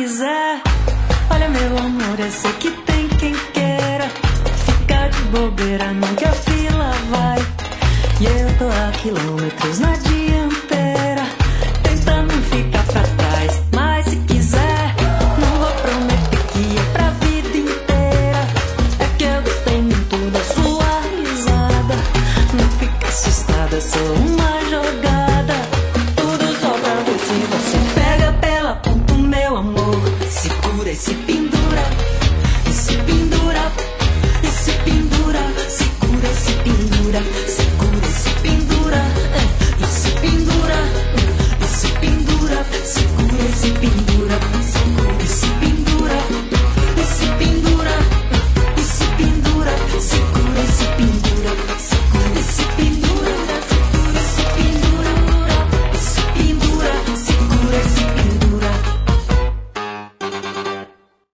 quiser. Olha, meu amor, eu sei que tem quem queira. Fica de bobeira, não que a fila vai. E eu tô a quilômetros na dianteira, tentando ficar pra trás. Mas se quiser, não vou prometer que é pra vida inteira. É que eu gostei muito da sua risada. Não fica assustada, sou